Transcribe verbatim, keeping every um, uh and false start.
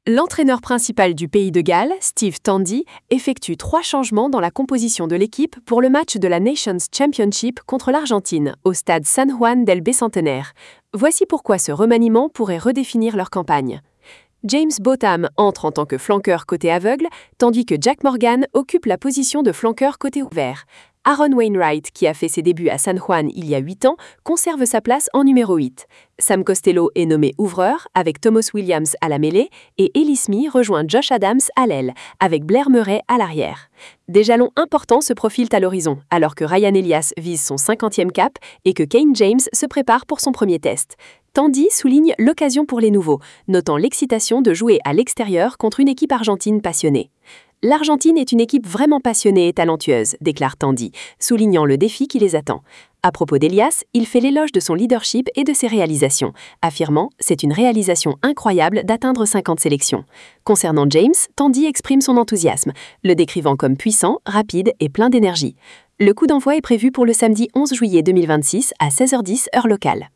L'entraîneur principal du pays de Galles, Steve Tandy, effectue trois changements dans la composition de l'équipe pour le match de la Nations Championship contre l'Argentine, au stade San Juan del Bicentenaire. Voici pourquoi ce remaniement pourrait redéfinir leur campagne. James Botham entre en tant que flanqueur côté aveugle, tandis que Jack Morgan occupe la position de flanqueur côté ouvert. Aaron Wainwright, qui a fait ses débuts à San Juan il y a huit ans, conserve sa place en numéro huit. Sam Costello est nommé ouvreur, avec Thomas Williams à la mêlée, et Ellie Smith rejoint Josh Adams à l'aile, avec Blair Murray à l'arrière. Des jalons importants se profilent à l'horizon, alors que Ryan Elias vise son cinquantième cap et que Kane James se prépare pour son premier test. Tandy souligne l'occasion pour les nouveaux, notant l'excitation de jouer à l'extérieur contre une équipe argentine passionnée. L'Argentine est une équipe vraiment passionnée et talentueuse, déclare Tandy, soulignant le défi qui les attend. À propos d'Elias, il fait l'éloge de son leadership et de ses réalisations, affirmant « c'est une réalisation incroyable d'atteindre cinquante sélections ». Concernant James, Tandy exprime son enthousiasme, le décrivant comme puissant, rapide et plein d'énergie. Le coup d'envoi est prévu pour le samedi onze juillet deux mille vingt-six à seize heures dix heure locale.